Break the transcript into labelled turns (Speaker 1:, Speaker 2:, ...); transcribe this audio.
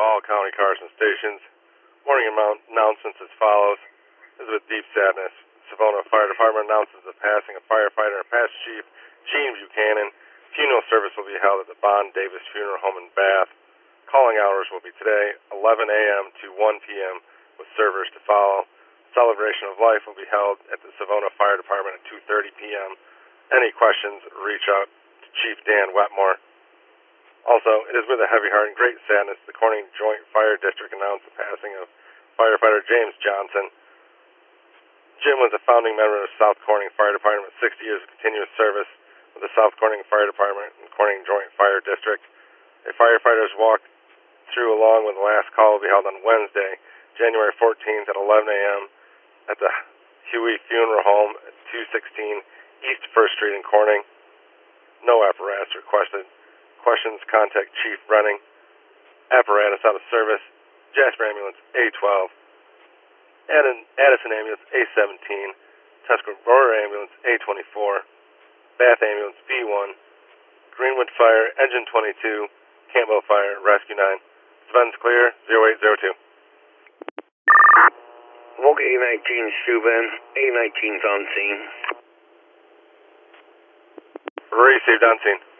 Speaker 1: all county cars and stations. Warning announcements as follows. This is with deep sadness. Savona Fire Department announces the passing of firefighter and past chief Gene Buchanan. Funeral service will be held at the Bond Davis Funeral Home in Bath. Calling hours will be today, 11 a.m. to 1 p.m. with servers to follow. Celebration of life will be held at the Savona Fire Department at 2:30 p.m. Any questions, reach out to Chief Dan Wetmore. Also, it is with a heavy heart and great sadness the Corning Joint Fire District announced the passing of firefighter James Johnson. Jim was a founding member of the South Corning Fire Department with 60 years of continuous service with the South Corning Fire Department and Corning Joint Fire District. A firefighter's walk through along with the last call will be held on Wednesday, January 14th at 11 a.m. at the Huey Funeral Home at 216 East 1st Street in Corning. No apparatus requested. Questions, contact Chief Brenning. Apparatus out of service. Jasper Ambulance A12. Addison Ambulance A17. Tuscarora Ambulance A24. Bath Ambulance B1. Greenwood Fire Engine 22. Campbell Fire Rescue 9. Sven's clear 0802.
Speaker 2: Volga A19 Subin. A19's on scene.
Speaker 1: Received on scene.